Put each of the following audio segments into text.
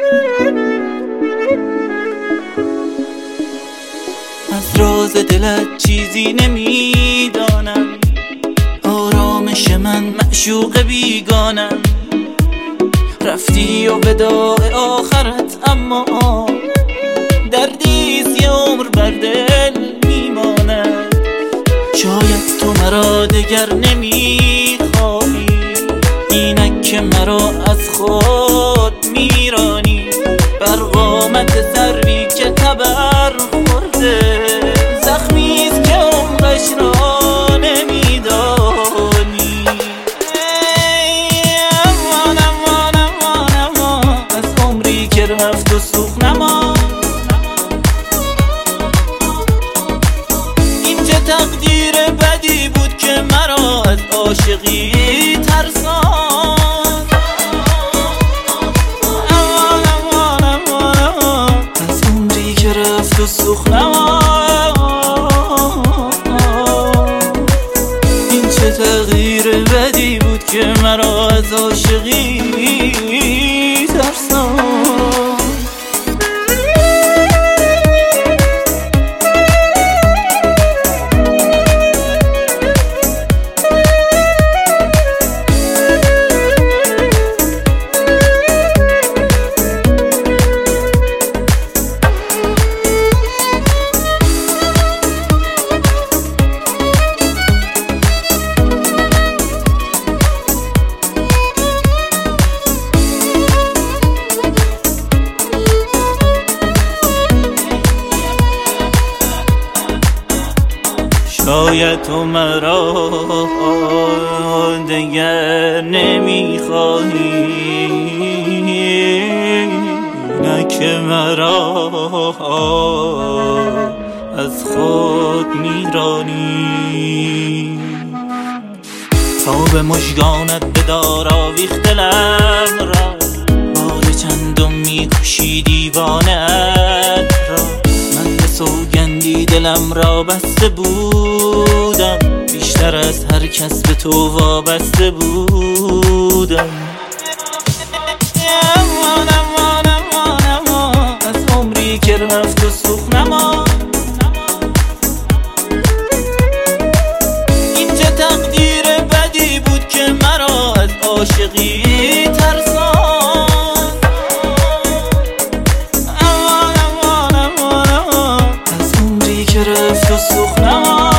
از راز دلت چیزی نمیدانم، آرامش من معشوق بیگانم. رفتی و وداع آخرت، اما دردیست یه عمر بر دل میماند. شاید تو مرا دگر نمیخواهی، اینک که مرا از خود میرانی. بر قامت سروی که تبر خورده، زخمیست که عمرش را نمیدانی. امان امان امان امان از عمری که رفت و سوخت نما. این چه تقدیر بدی بود که مرا از عاشقی ترسان. امان امان امان امان از عمری که رفت و سوخت نما. این چه تغییر بدی بود که مرا از عاشقی ترسان. شاید تو مرا دگر نمیخواهی، نه که مرا از خود میرانی. تا به مژگانت بدار آویخته لب را، بار چندم میکشی دیوانت را. من به سوگندی دلم را بسته بودم، بیشتر از هر کس به تو وابسته بودم. امان امان امان امان از عمری که رفت و سوخت نما. این چه تقدیر بدی بود که مرا از عاشقی ترسان. امان امان امان امان از عمری که رفت و سوخت نما.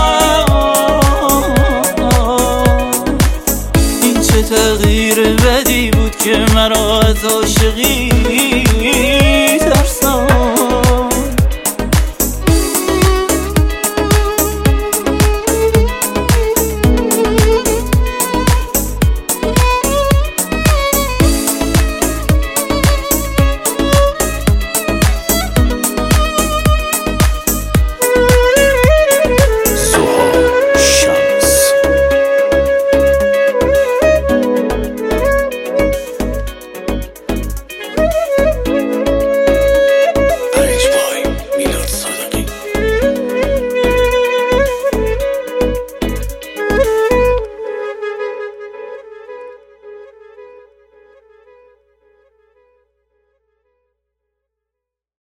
این چه تغییر بدی بود که مرا از عاشقی